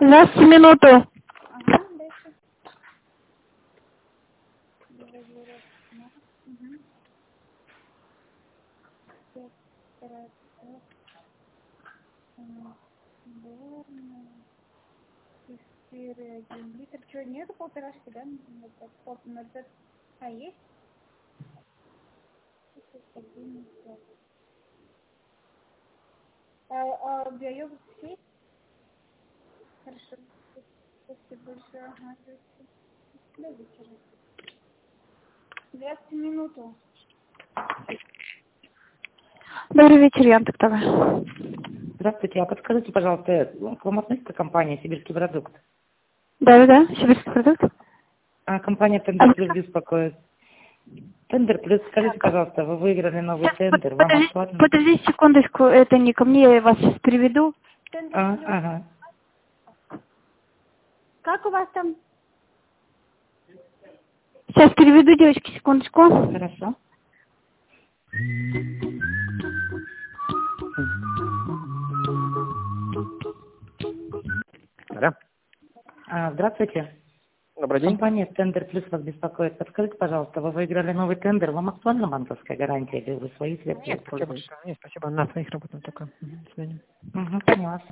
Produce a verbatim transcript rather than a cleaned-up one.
Здравствуйте, минуту. Ага, дальше. Угу. Четыре, один литр. Что, нету полторашки, да? ноль пять. А, есть? Один, пять. А, а биойогурт есть? Хорошо. Спасибо большое. Ага, здравствуйте. До вечера. Здравствуйте, минуту. Добрый вечер, Яндекс ТВ. Здравствуйте, а подскажите, пожалуйста, ну, к вам относится компания «Сибирский продукт»? Да, да, да, сибирский продукт. А компания А «Тендер вы- Плюс» беспокоит. «Тендер Плюс», скажите, пожалуйста, вы выиграли новый Сейчас, под- тендер, вам подождите, актуально? подождите секундочку, это не ко мне, я вас сейчас переведу. А, ага. Как у вас там? Сейчас переведу, девочки, секундочку. Хорошо. Да. А, здравствуйте. Добрый день. Компания «Тендер Плюс» вас беспокоит. Подскажите, пожалуйста, вы выиграли новый тендер, вам актуальна банковская гарантия или вы свои средства Нет, спасибо. используете? Нет, спасибо. На своих работах только. Мгм, до свидания. Угу, поняла.